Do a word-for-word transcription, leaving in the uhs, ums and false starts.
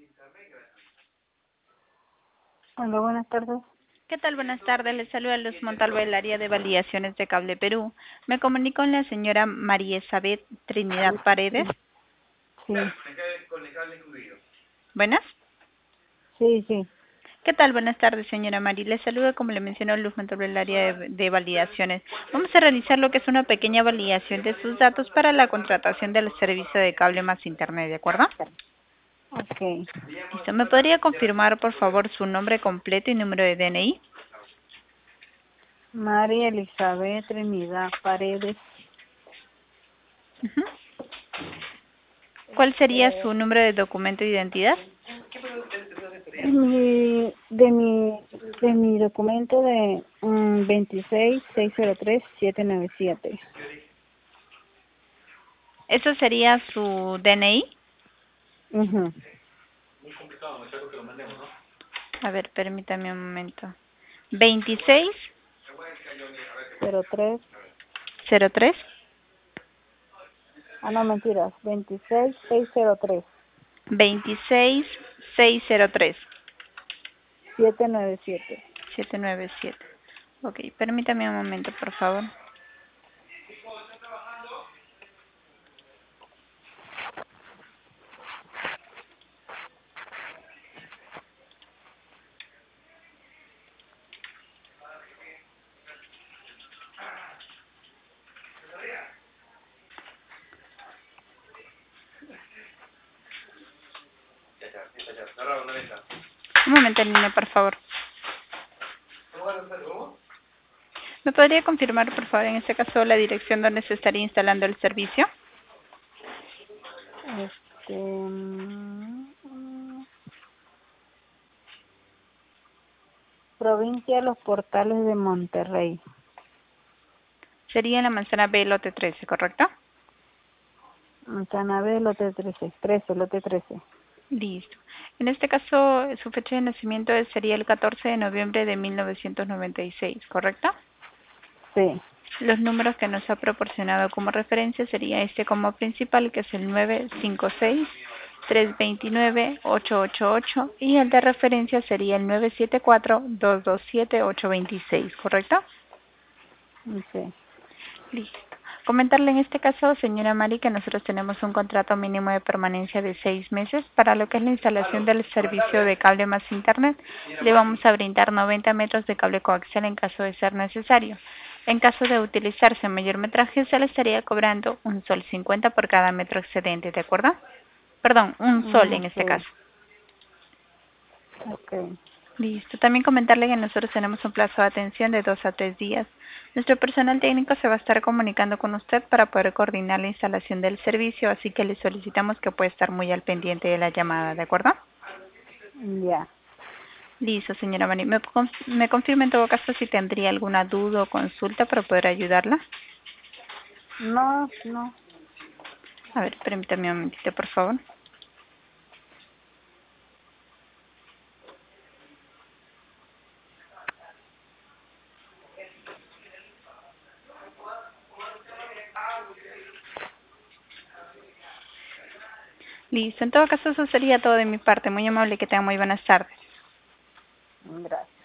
Hola, buenas tardes. ¿Qué tal? Buenas tardes. Les saluda Luz Montalvo del área de validaciones de Cable Perú. Me comunico con la señora María Isabel Trinidad Paredes. Sí, Buenas. sí, sí. ¿Qué tal? Buenas tardes, señora María. Les saluda, como le mencionó, Luz Montalvo del área de, de validaciones. Vamos a realizar lo que es una pequeña validación de sus datos para la contratación del servicio de cable más internet, ¿de acuerdo? Ok. Listo. ¿Me podría confirmar, por favor, su nombre completo y número de D N I? María Elizabeth Trinidad Paredes. Ujú. ¿Cuál sería su número de documento de identidad? De mi, de mi, de mi documento de um, veintiséis seis cero tres siete nueve siete. ¿Eso sería su D N I? Mhm. A ver, permítame un momento. veintiséis cero tres. cero tres Ah, no, mentiras. veintiséis seis cero tres veintiséis seis cero tres siete nueve siete. siete nueve siete. Ok, permítame un momento, por favor. Un momento, niña, por favor. ¿Me podría confirmar, por favor, en este caso, la dirección donde se estaría instalando el servicio? Este. mm, Provincia de los Portales de Monterrey. Sería en la manzana B, lote trece, ¿correcto? Canabé, lote trece. trece, lote trece. Listo. En este caso, su fecha de nacimiento sería el catorce de noviembre de mil novecientos noventa y seis, ¿correcto? Sí. Los números que nos ha proporcionado como referencia sería este como principal, que es el nueve cinco seis tres dos nueve ocho ocho ocho, y el de referencia sería el nueve siete cuatro dos dos siete ocho dos seis, ¿correcto? Sí. Listo. Comentarle en este caso, señora Mari, que nosotros tenemos un contrato mínimo de permanencia de seis meses para lo que es la instalación del servicio de cable más internet. Le vamos a brindar noventa metros de cable coaxial en caso de ser necesario. En caso de utilizarse mayor metraje, se le estaría cobrando un sol cincuenta por cada metro excedente, ¿de acuerdo? Perdón, un sol en este Ok. caso. Ok. Listo. También comentarle que nosotros tenemos un plazo de atención de dos a tres días. Nuestro personal técnico se va a estar comunicando con usted para poder coordinar la instalación del servicio, así que le solicitamos que pueda estar muy al pendiente de la llamada, ¿de acuerdo? Ya. Listo, señora Mari. ¿Me, con- me confirma en todo caso si tendría alguna duda o consulta para poder ayudarla? No, no. A ver, permítame un momentito, por favor. Listo. En todo caso, eso sería todo de mi parte. Muy amable, que tenga muy buenas tardes. Gracias.